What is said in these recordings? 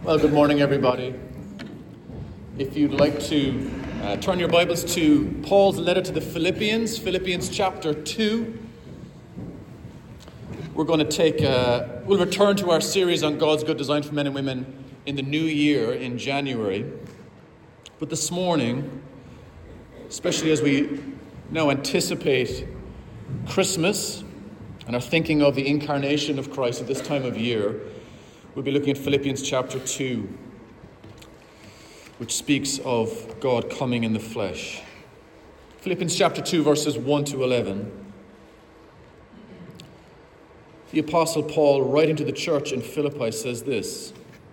Well, good morning, everybody. If you'd like to turn your Bibles to Paul's letter to the Philippians, Philippians chapter 2. We're going to we'll return to our series on God's good design for men and women in the new year in January. But this morning, especially as we now anticipate Christmas and are thinking of the incarnation of Christ at this time of year, we'll be looking at Philippians chapter 2, which speaks of God coming in the flesh. Philippians chapter 2, verses 1 to 11. The Apostle Paul, writing to the church in Philippi, says this.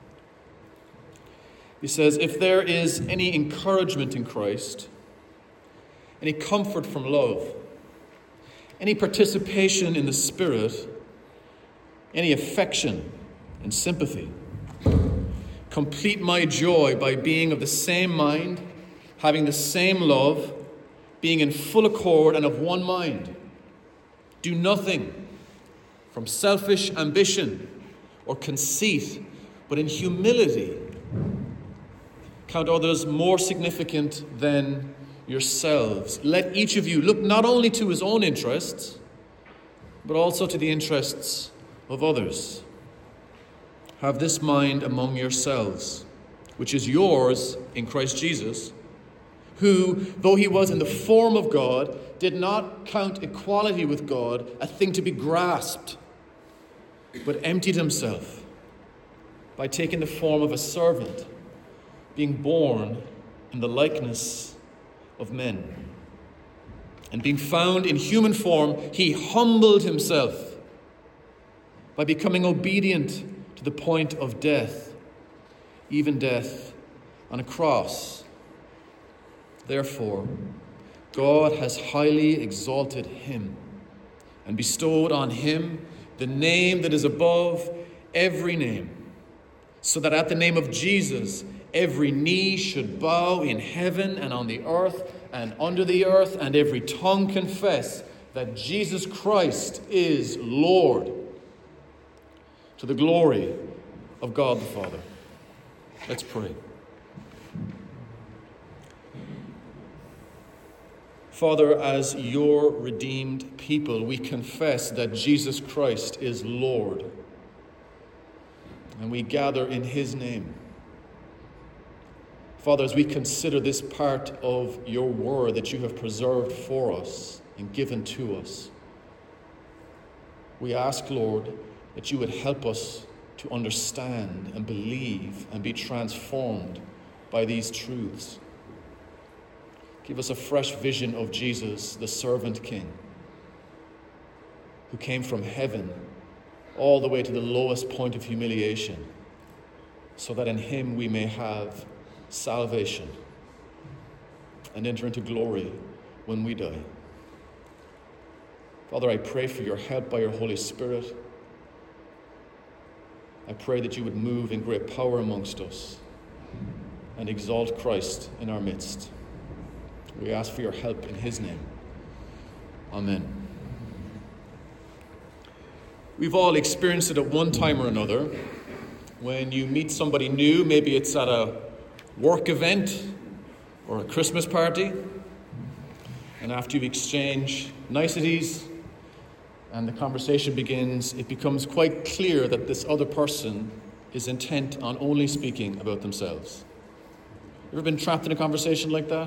He says, "If there is any encouragement in Christ, any comfort from love, any participation in the Spirit, any affection and sympathy, complete my joy by being of the same mind, having the same love, being in full accord and of one mind. Do nothing from selfish ambition or conceit, but in humility count others more significant than yourselves. Let each of you look not only to his own interests, but also to the interests of others. Have this mind among yourselves, which is yours in Christ Jesus, who, though he was in the form of God, did not count equality with God a thing to be grasped, but emptied himself by taking the form of a servant, being born in the likeness of men. And being found in human form, he humbled himself by becoming obedient to the point of death, even death on a cross. Therefore, God has highly exalted him and bestowed on him the name that is above every name, so that at the name of Jesus, every knee should bow in heaven and on the earth and under the earth, and every tongue confess that Jesus Christ is Lord, to the glory of God the Father." Let's pray. Father, as your redeemed people, we confess that Jesus Christ is Lord, and we gather in his name. Father, as we consider this part of your word that you have preserved for us and given to us, we ask, Lord, that you would help us to understand and believe and be transformed by these truths. Give us a fresh vision of Jesus, the servant king, who came from heaven all the way to the lowest point of humiliation, so that in him we may have salvation and enter into glory when we die. Father, I pray for your help by your Holy Spirit. I pray that you would move in great power amongst us and exalt Christ in our midst. We ask for your help in his name. Amen. We've all experienced it at one time or another. When you meet somebody new, maybe it's at a work event or a Christmas party, and after you've exchanged niceties and the conversation begins, it becomes quite clear that this other person is intent on only speaking about themselves. You ever been trapped in a conversation like that?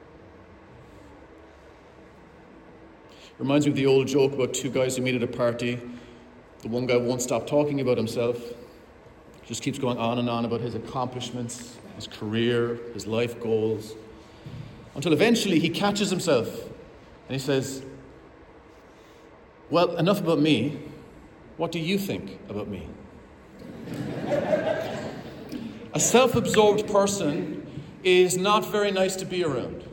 Reminds me of the old joke about two guys who meet at a party. The one guy won't stop talking about himself, just keeps going on and on about his accomplishments, his career, his life goals, until eventually he catches himself and he says, "Well, enough about me. What do you think about me?" A self-absorbed person is not very nice to be around.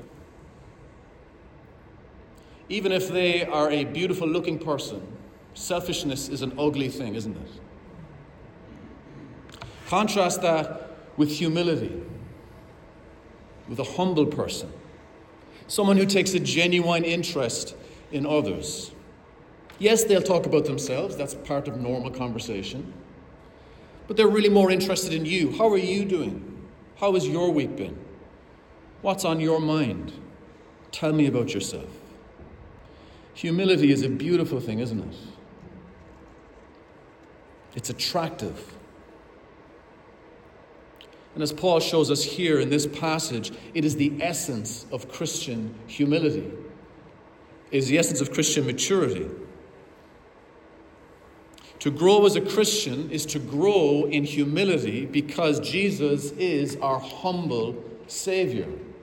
Even if they are a beautiful-looking person, selfishness is an ugly thing, isn't it? Contrast that with humility, with a humble person, someone who takes a genuine interest in others. Yes, they'll talk about themselves. That's part of normal conversation. But they're really more interested in you. How are you doing? How has your week been? What's on your mind? Tell me about yourself. Humility is a beautiful thing, isn't it? It's attractive. And as Paul shows us here in this passage, it is the essence of Christian humility. It is the essence of Christian maturity. To grow as a Christian is to grow in humility because Jesus is our humble Savior.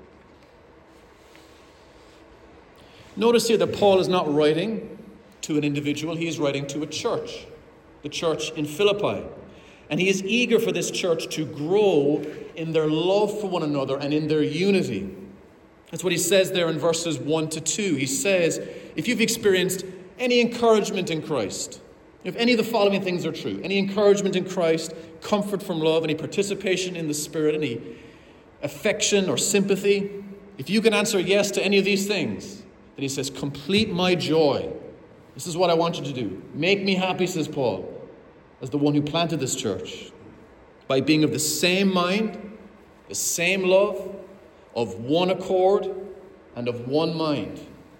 Notice here that Paul is not writing to an individual, he is writing to a church, the church in Philippi. And he is eager for this church to grow in their love for one another and in their unity. That's what he says there in verses 1 to 2. He says, if you've experienced any encouragement in Christ, if any of the following things are true, any encouragement in Christ, comfort from love, any participation in the Spirit, any affection or sympathy, if you can answer yes to any of these things, then he says, complete my joy. This is what I want you to do. Make me happy, says Paul, as the one who planted this church, by being of the same mind, the same love, of one accord, and of one mind.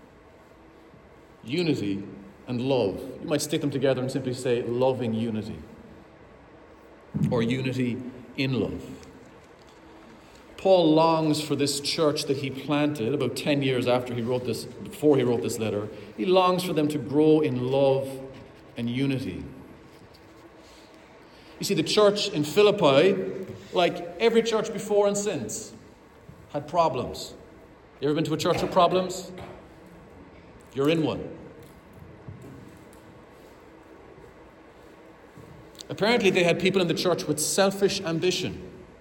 Unity and love. You might stick them together and simply say loving unity, or unity in love. Paul longs for this church that he planted about 10 years before he wrote this letter. He longs for them to grow in love and unity. You see, the church in Philippi, like every church before and since, had problems. You ever been to a church with problems? You're in one. Apparently, they had people in the church with selfish ambition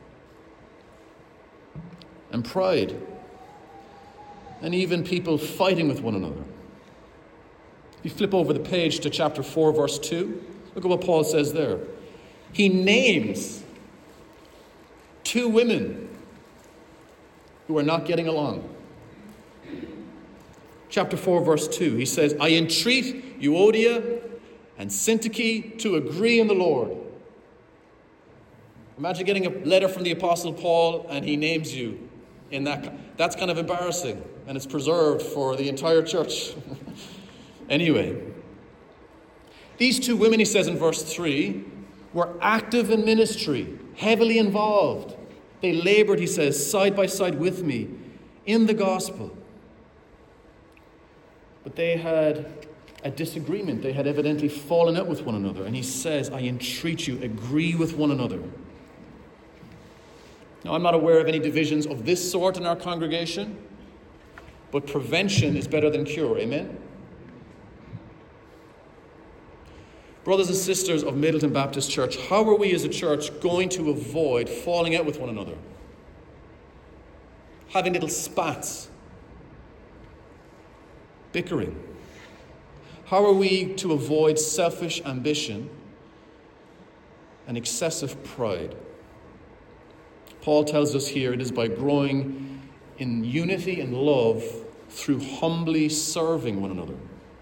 and pride, and even people fighting with one another. If you flip over the page to chapter 4, verse 2, look at what Paul says there. He names two women who are not getting along. Chapter 4, verse 2, he says, I entreat Euodia and Syntyche to agree in the Lord. Imagine getting a letter from the Apostle Paul and he names you in that. That's kind of embarrassing, and it's preserved for the entire church. Anyway, these two women, he says in verse 3, were active in ministry, heavily involved. They labored, he says, side by side with me in the gospel. But they had a disagreement. They had evidently fallen out with one another. And he says, I entreat you, agree with one another. Now, I'm not aware of any divisions of this sort in our congregation, but prevention is better than cure. Amen? Brothers and sisters of Middleton Baptist Church, how are we as a church going to avoid falling out with one another? Having little spats, bickering. How are we to avoid selfish ambition and excessive pride? Paul tells us here it is by growing in unity and love through humbly serving one another.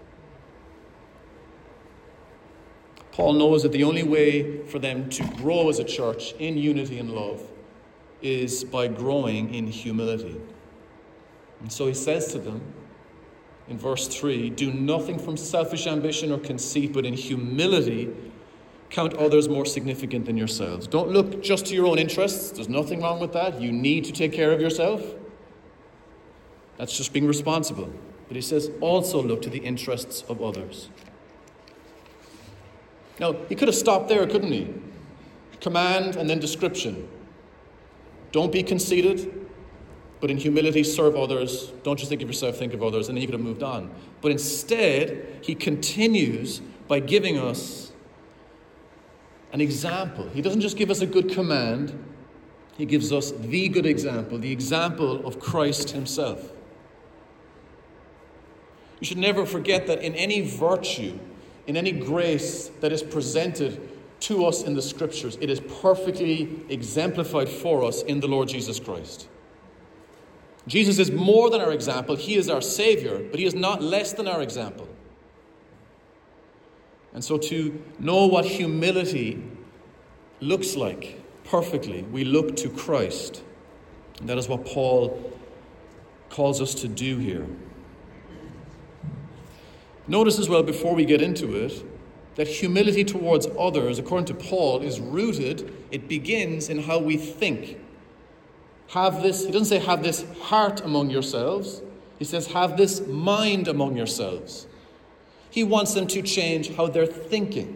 Paul knows that the only way for them to grow as a church in unity and love is by growing in humility. And so he says to them in verse 3, do nothing from selfish ambition or conceit, but in humility count others more significant than yourselves. Don't look just to your own interests. There's nothing wrong with that. You need to take care of yourself. That's just being responsible. But he says also look to the interests of others. Now, he could have stopped there, couldn't he? Command and then description. Don't be conceited, but in humility serve others. Don't just think of yourself, think of others. And then he could have moved on. But instead, he continues by giving us an example. He doesn't just give us a good command. He gives us the good example, the example of Christ himself. You should never forget that in any virtue, in any grace that is presented to us in the Scriptures, it is perfectly exemplified for us in the Lord Jesus Christ. Jesus is more than our example. He is our Savior, but he is not less than our example. And so to know what humility looks like perfectly. We look to Christ. And that is what Paul calls us to do here. Notice as well, before we get into it, that humility towards others, according to Paul, is rooted, it begins in how we think. He doesn't say have this heart among yourselves. He says have this mind among yourselves. He wants them to change how they're thinking,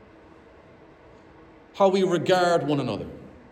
how we regard one another,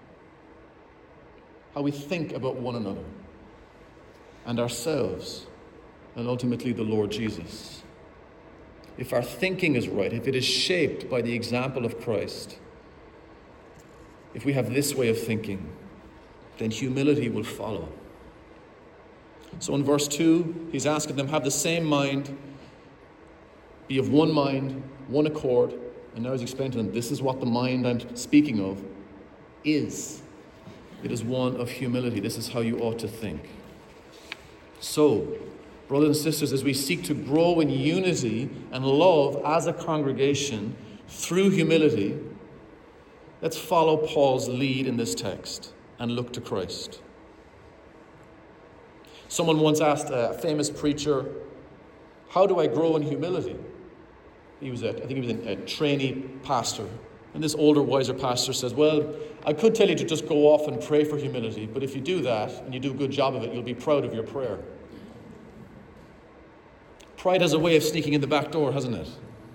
how we think about one another and ourselves, and ultimately the Lord Jesus. If our thinking is right, if it is shaped by the example of Christ, if we have this way of thinking, then humility will follow. So in verse 2, he's asking them, have the same mind, be of one mind, one accord. And now he's explaining to them, this is what the mind I'm speaking of is. It is one of humility. This is how you ought to think. So, brothers and sisters, as we seek to grow in unity and love as a congregation through humility, let's follow Paul's lead in this text and look to Christ. Someone once asked a famous preacher, how do I grow in humility? I think he was a trainee pastor. And this older, wiser pastor says, well, I could tell you to just go off and pray for humility, but if you do that and you do a good job of it, you'll be proud of your prayer. Pride has a way of sneaking in the back door, hasn't it?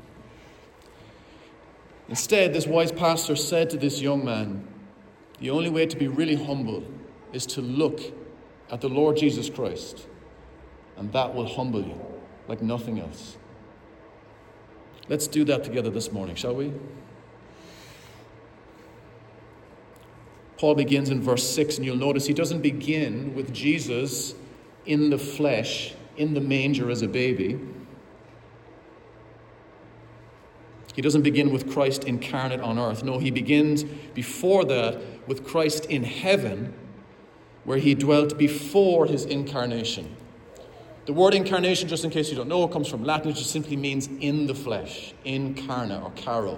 Instead, this wise pastor said to this young man, the only way to be really humble is to look at the Lord Jesus Christ, and that will humble you like nothing else. Let's do that together this morning, shall we? Paul begins in verse 6, and you'll notice he doesn't begin with Jesus in the flesh, in the manger as a baby. He doesn't begin with Christ incarnate on earth. No, he begins before that with Christ in heaven, where he dwelt before his incarnation. The word incarnation, just in case you don't know, comes from Latin. It just simply means in the flesh, incarna or caro.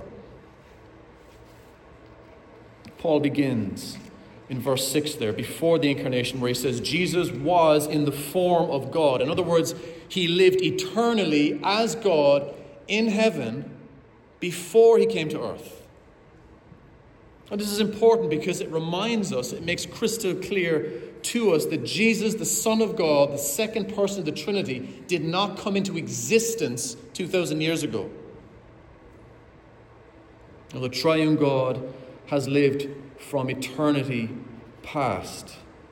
Paul begins in verse 6 there, before the incarnation, where he says Jesus was in the form of God. In other words, he lived eternally as God in heaven before he came to earth. And this is important because it reminds us, it makes crystal clear to us that Jesus, the Son of God, the second person of the Trinity, did not come into existence 2,000 years ago. Now, the triune God has lived from eternity past.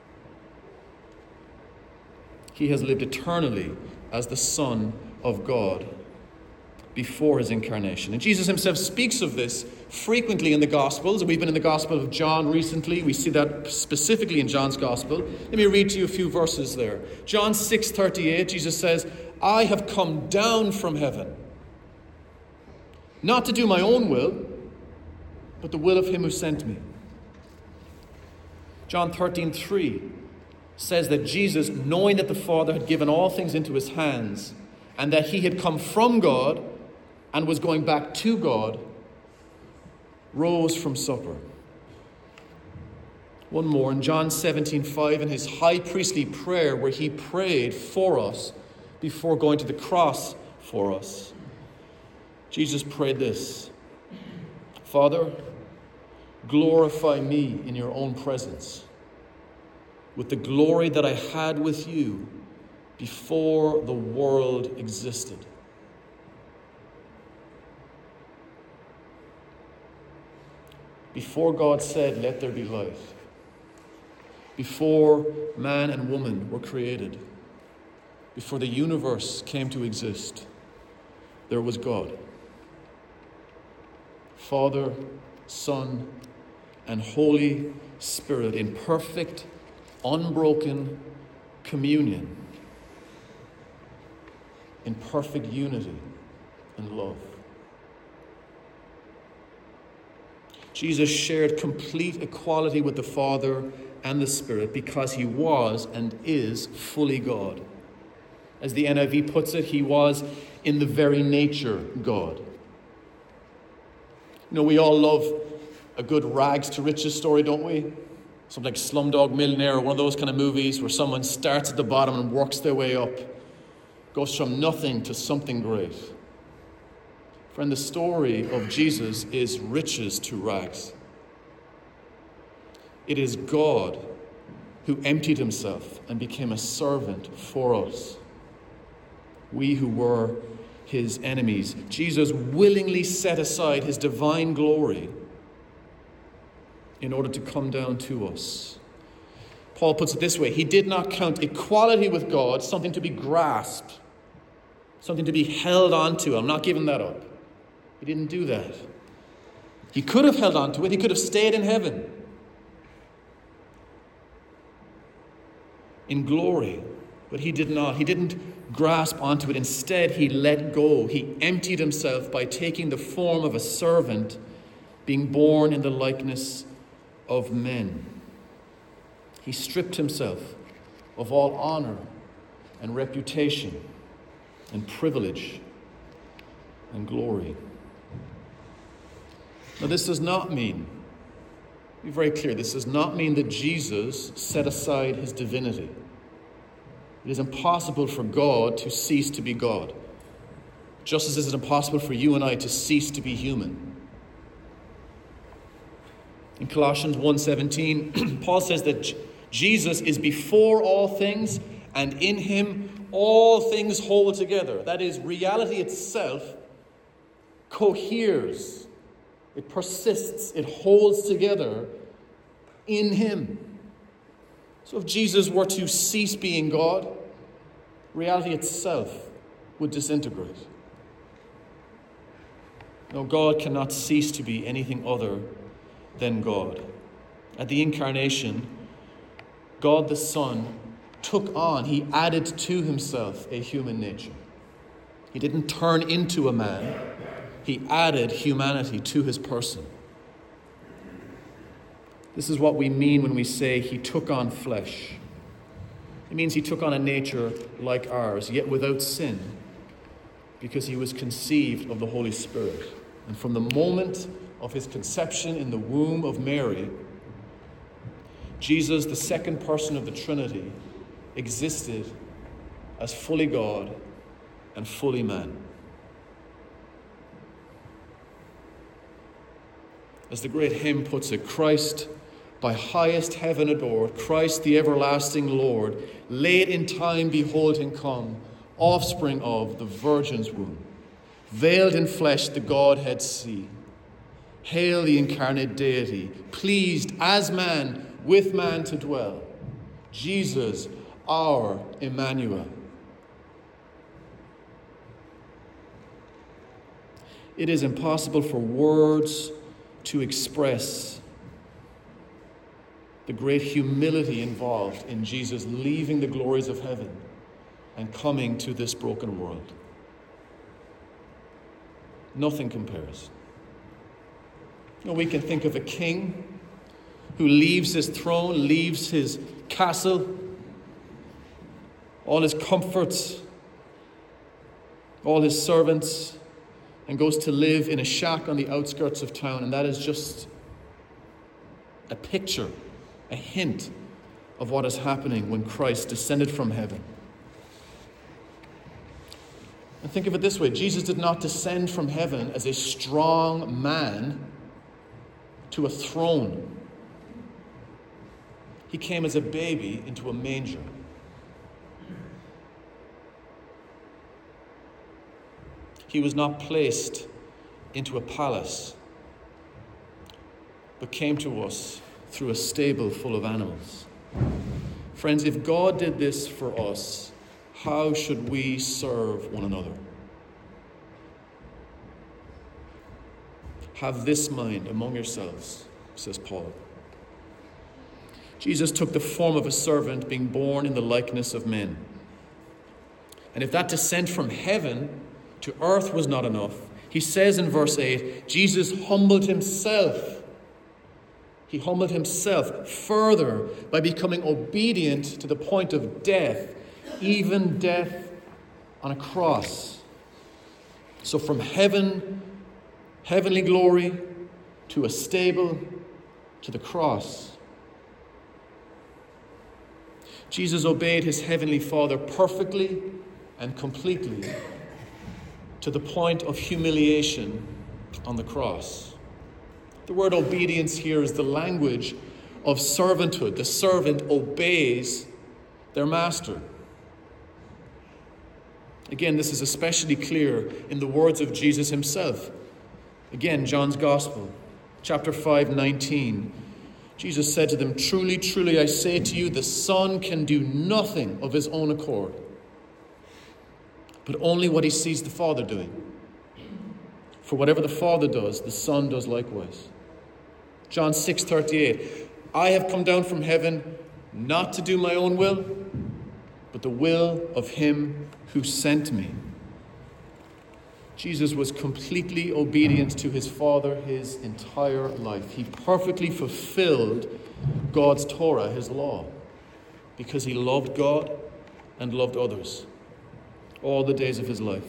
He has lived eternally as the Son of God before his incarnation. And Jesus himself speaks of this frequently in the Gospels. We've been in the Gospel of John recently. We see that specifically in John's Gospel. Let me read to you a few verses there. John 6:38, Jesus says, I have come down from heaven, not to do my own will, but the will of him who sent me. John 13:3 says that Jesus, knowing that the Father had given all things into his hands, and that he had come from God and was going back to God, rose from supper. One more, in John 17:5, in his high priestly prayer, where he prayed for us before going to the cross for us, Jesus prayed this: Father, glorify me in your own presence with the glory that I had with you before the world existed. Before God said, let there be light, before man and woman were created, before the universe came to exist, there was God. Father, Son, and Holy Spirit in perfect, unbroken communion, in perfect unity and love. Jesus shared complete equality with the Father and the Spirit because he was and is fully God. As the NIV puts it, he was in the very nature God. You know, we all love a good rags to riches story, don't we? Something like Slumdog Millionaire, or one of those kind of movies where someone starts at the bottom and works their way up, goes from nothing to something great. Friend, the story of Jesus is riches to rags. It is God who emptied himself and became a servant for us. We who were his enemies. Jesus willingly set aside his divine glory in order to come down to us. Paul puts it this way: he did not count equality with God something to be grasped, something to be held onto. I'm not giving that up. He didn't do that. He could have held on to it. He could have stayed in heaven in glory, but he did not. He didn't grasp onto it. Instead, he let go. He emptied himself by taking the form of a servant, being born in the likeness of men. He stripped himself of all honor and reputation and privilege and glory. Now, this does not mean, be very clear, this does not mean that Jesus set aside his divinity. It is impossible for God to cease to be God, just as it is impossible for you and I to cease to be human. In Colossians 1:17, Paul says that Jesus is before all things, and in him all things hold together. That is, reality itself coheres, it persists, it holds together in him. So if Jesus were to cease being God, reality itself would disintegrate. No, God cannot cease to be anything other than God. At the incarnation, God the Son took on, he added to himself a human nature. He didn't turn into a man. He added humanity to his person. This is what we mean when we say he took on flesh. It means he took on a nature like ours, yet without sin, because he was conceived of the Holy Spirit. And from the moment of his conception in the womb of Mary, Jesus, the second person of the Trinity, existed as fully God and fully man. As the great hymn puts it, Christ, by highest heaven adored, Christ the everlasting Lord, late in time behold him come, offspring of the Virgin's womb, veiled in flesh the Godhead see. Hail the incarnate deity, pleased as man with man to dwell, Jesus our Emmanuel. It is impossible for words to express the great humility involved in Jesus leaving the glories of heaven and coming to this broken world. Nothing compares. You know, we can think of a king who leaves his throne, leaves his castle, all his comforts, all his servants, and goes to live in a shack on the outskirts of town. And that is just a picture, a hint of what is happening when Christ descended from heaven. And think of it this way: Jesus did not descend from heaven as a strong man to a throne. He came as a baby into a manger. He was not placed into a palace, but came to us through a stable full of animals. Friends, if God did this for us, how should we serve one another? Have this mind among yourselves, says Paul. Jesus took the form of a servant, being born in the likeness of men. And if that descent from heaven to earth was not enough, he says in verse 8, Jesus humbled himself. He humbled himself further by becoming obedient to the point of death, even death on a cross. So from heaven, heavenly glory, to a stable, to the cross. Jesus obeyed his heavenly Father perfectly and completely to the point of humiliation on the cross. The word obedience here is the language of servanthood. The servant obeys their master. Again, this is especially clear in the words of Jesus himself. Again, John's Gospel, chapter 5:19. Jesus said to them, "Truly, truly, I say to you, the Son can do nothing of his own accord, but only what he sees the Father doing. For whatever the Father does, the Son does likewise." John 6:38, "I have come down from heaven not to do my own will, but the will of him who sent me." Jesus was completely obedient to his Father his entire life. He perfectly fulfilled God's Torah, his law, because he loved God and loved others all the days of his life.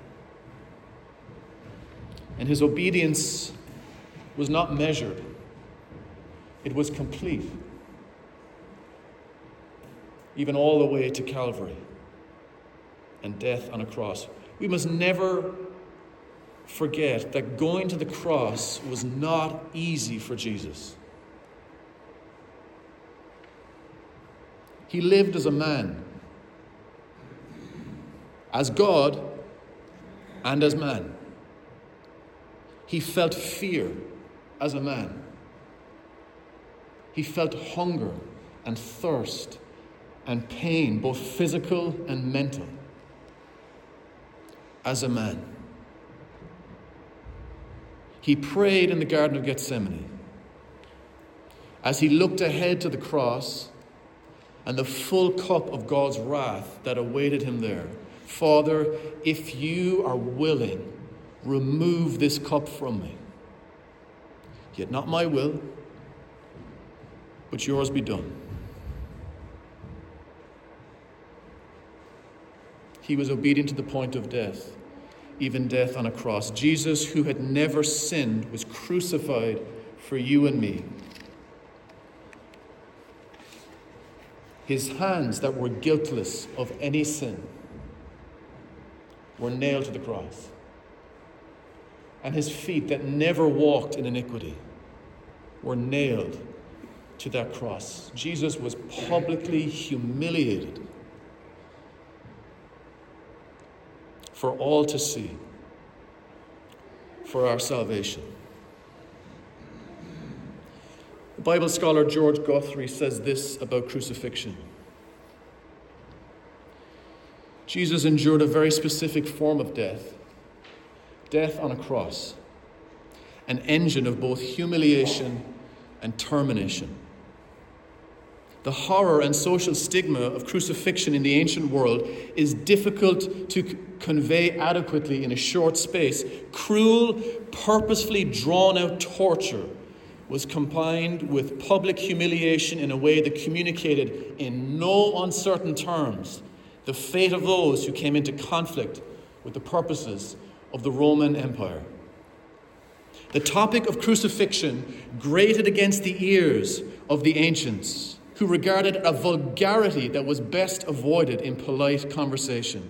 And his obedience was not measured. It was complete, even all the way to Calvary and death on a cross. We must never forget that going to the cross was not easy for Jesus. He lived as a man, as God and as man. He felt fear as a man. He felt hunger and thirst and pain, both physical and mental, as a man. He prayed in the Garden of Gethsemane as he looked ahead to the cross and the full cup of God's wrath that awaited him there. "Father, if you are willing, remove this cup from me. Yet not my will, but yours be done." He was obedient to the point of death, even death on a cross. Jesus, who had never sinned, was crucified for you and me. His hands that were guiltless of any sin were nailed to the cross, and his feet that never walked in iniquity were nailed to that cross. Jesus was publicly humiliated for all to see, for our salvation. The Bible scholar George Guthrie says this about crucifixion. Jesus endured a very specific form of death, death on a cross, an engine of both humiliation and termination. The horror and social stigma of crucifixion in the ancient world is difficult to convey adequately in a short space. Cruel, purposefully drawn-out torture was combined with public humiliation in a way that communicated in no uncertain terms the fate of those who came into conflict with the purposes of the Roman Empire. The topic of crucifixion grated against the ears of the ancients, who regarded a vulgarity that was best avoided in polite conversation.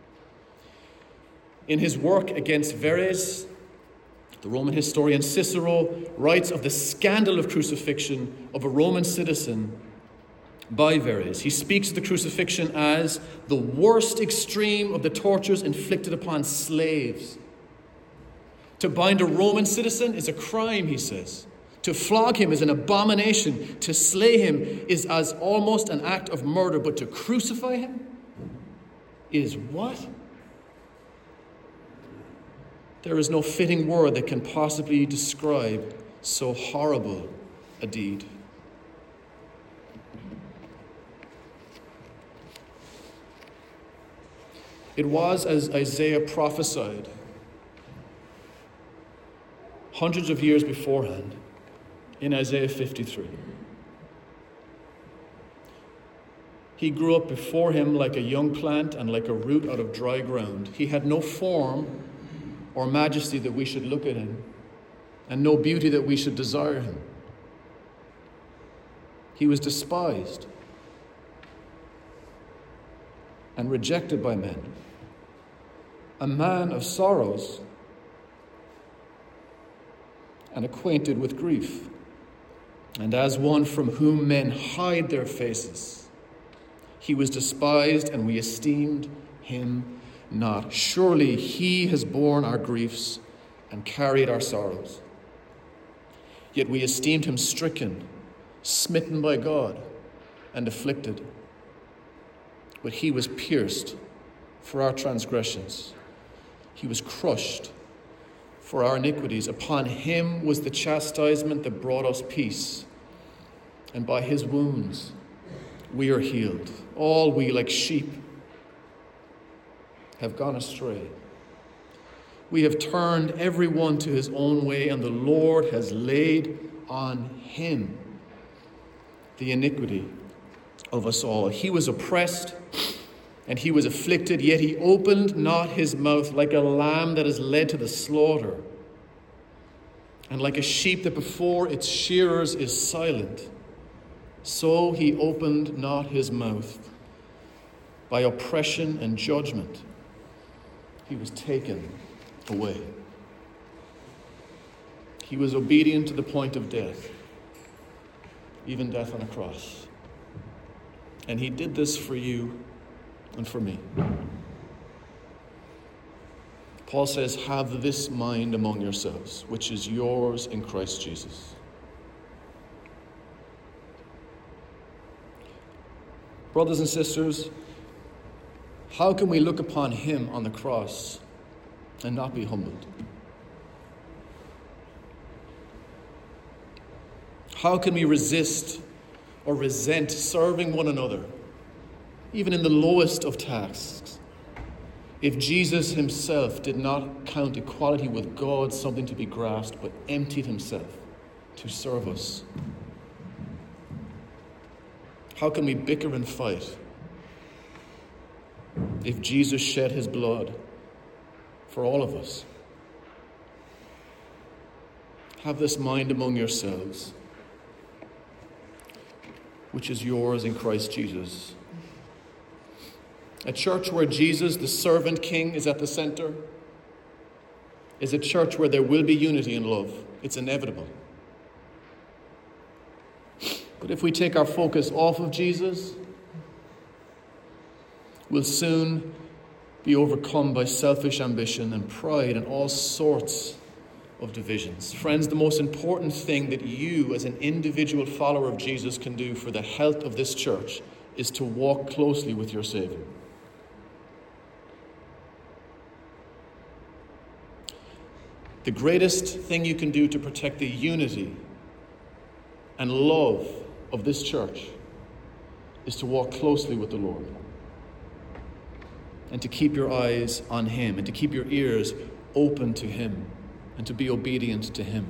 In his work against Verres, the Roman historian Cicero writes of the scandal of crucifixion of a Roman citizen by Verres. He speaks of the crucifixion as the worst extreme of the tortures inflicted upon slaves. To bind a Roman citizen is a crime, he says. To flog him is an abomination. To slay him is as almost an act of murder. But to crucify him is what? There is no fitting word that can possibly describe so horrible a deed. It was as Isaiah prophesied hundreds of years beforehand in Isaiah 53. He grew up before him like a young plant and like a root out of dry ground. He had no form or majesty that we should look at him, and no beauty that we should desire him. He was despised and rejected by men, a man of sorrows and acquainted with grief, and as one from whom men hide their faces. He was despised, and we esteemed him not. Surely he has borne our griefs and carried our sorrows. Yet we esteemed him stricken, smitten by God, and afflicted. But he was pierced for our transgressions. He was crushed for our iniquities. Upon him was the chastisement that brought us peace, and by his wounds we are healed. All we, like sheep, have gone astray. We have turned every one to his own way, and the Lord has laid on him the iniquity of us all. He was oppressed and he was afflicted, yet he opened not his mouth. Like a lamb that is led to the slaughter, and like a sheep that before its shearers is silent, so he opened not his mouth. By oppression and judgment he was taken away. He was obedient to the point of death, even death on a cross. And he did this for you and for me. Paul says, have this mind among yourselves, which is yours in Christ Jesus. Brothers and sisters, how can we look upon him on the cross and not be humbled? How can we resist or resent serving one another, even in the lowest of tasks, if Jesus himself did not count equality with God something to be grasped, but emptied himself to serve us? How can we bicker and fight if Jesus shed his blood for all of us? Have this mind among yourselves, which is yours in Christ Jesus. A church where Jesus, the servant king, is at the center is a church where there will be unity and love. It's inevitable. But if we take our focus off of Jesus, we'll soon be overcome by selfish ambition and pride and all sorts of divisions. Friends, the most important thing that you as an individual follower of Jesus can do for the health of this church is to walk closely with your Savior. The greatest thing you can do to protect the unity and love of this church is to walk closely with the Lord, and to keep your eyes on him, and to keep your ears open to him, and to be obedient to him.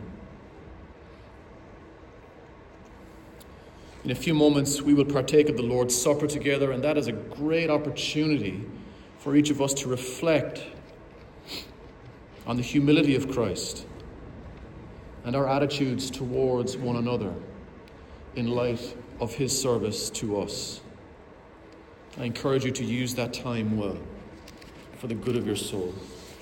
In a few moments, we will partake of the Lord's Supper together, and that is a great opportunity for each of us to reflect on the humility of Christ and our attitudes towards one another in light of his service to us. I encourage you to use that time well for the good of your soul.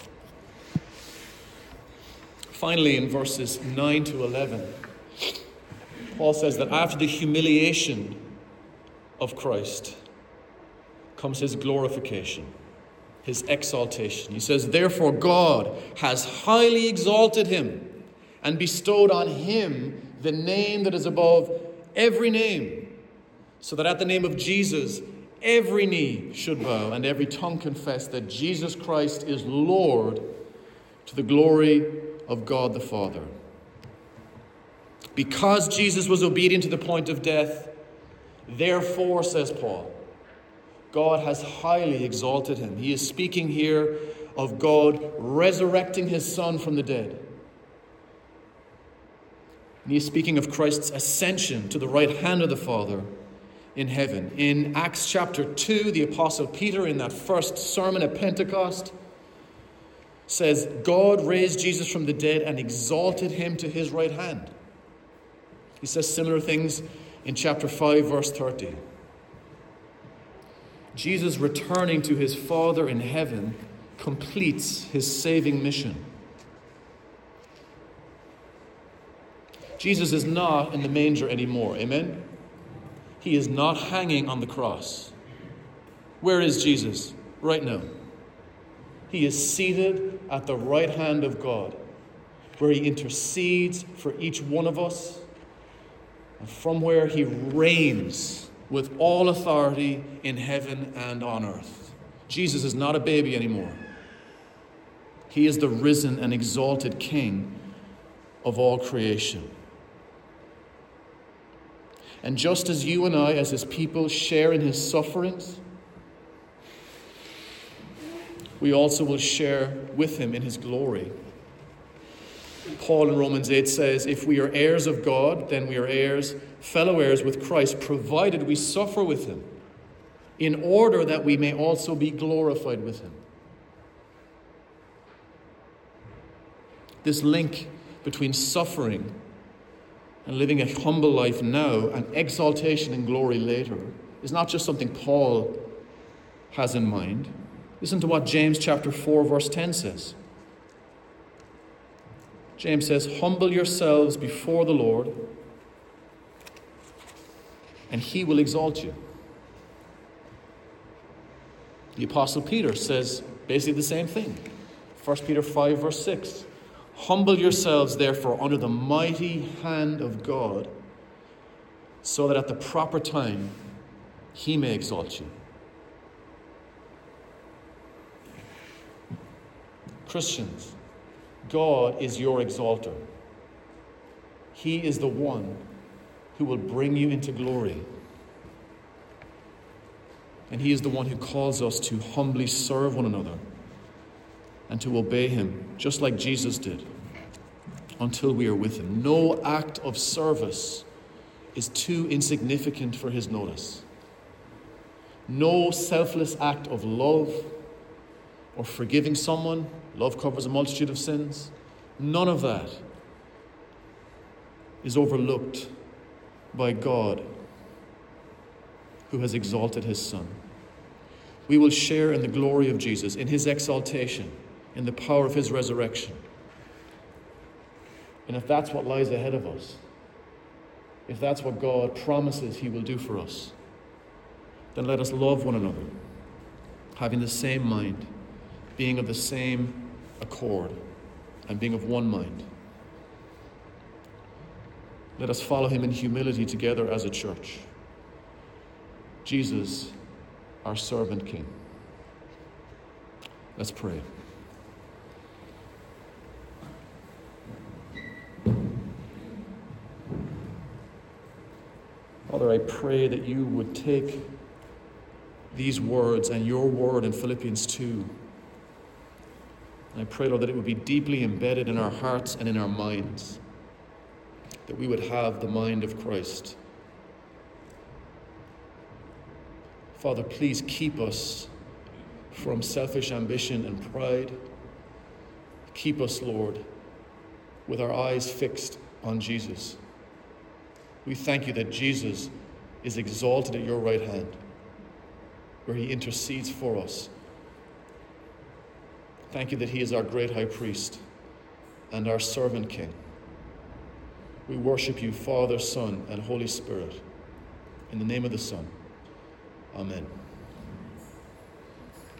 Finally, in verses 9 to 11, Paul says that after the humiliation of Christ comes his glorification, his exaltation. He says, therefore God has highly exalted him and bestowed on him the name that is above every name, so that at the name of Jesus every knee should bow and every tongue confess that Jesus Christ is Lord, to the glory of God the Father. Because Jesus was obedient to the point of death, therefore, says Paul, God has highly exalted him. He is speaking here of God resurrecting his Son from the dead. And he is speaking of Christ's ascension to the right hand of the Father in heaven. In Acts chapter 2, the Apostle Peter, in that first sermon at Pentecost, says God raised Jesus from the dead and exalted him to his right hand. He says similar things in chapter 5, verse 30. Jesus returning to his Father in heaven completes his saving mission. Jesus is not in the manger anymore. Amen? He is not hanging on the cross. Where is Jesus right now? He is seated at the right hand of God, where he intercedes for each one of us, and from where he reigns with all authority in heaven and on earth. Jesus is not a baby anymore. He is the risen and exalted King of all creation. And just as you and I, as his people, share in his sufferings, we also will share with him in his glory. Paul in Romans 8 says, if we are heirs of God, then we are heirs, fellow heirs with Christ, provided we suffer with him, in order that we may also be glorified with him. This link between suffering and living a humble life now and exaltation and glory later is not just something Paul has in mind. Listen to what James chapter 4 verse 10 says. James says, humble yourselves before the Lord, and he will exalt you. The Apostle Peter says basically the same thing. 1 Peter 5 verse 6. Humble yourselves, therefore, under the mighty hand of God, so that at the proper time he may exalt you. Christians, God is your exalter. He is the one who will bring you into glory. And he is the one who calls us to humbly serve one another and to obey him, just like Jesus did, until we are with him. No act of service is too insignificant for his notice. No selfless act of love or forgiving someone, love covers a multitude of sins, none of that is overlooked by God, who has exalted his Son. We will share in the glory of Jesus, in his exaltation, in the power of his resurrection. And if that's what lies ahead of us, if that's what God promises he will do for us, then let us love one another, having the same mind, being of the same accord, and being of one mind. Let us follow him in humility together as a church. Jesus, our servant King. Let's pray. Father, I pray that you would take these words and your word in Philippians 2. I pray, Lord, that it would be deeply embedded in our hearts and in our minds, that we would have the mind of Christ. Father, please keep us from selfish ambition and pride. Keep us, Lord, with our eyes fixed on Jesus. We thank you that Jesus is exalted at your right hand, where he intercedes for us. Thank you that he is our great high priest and our servant King. We worship you, Father, Son, and Holy Spirit. In the name of the Son. Amen.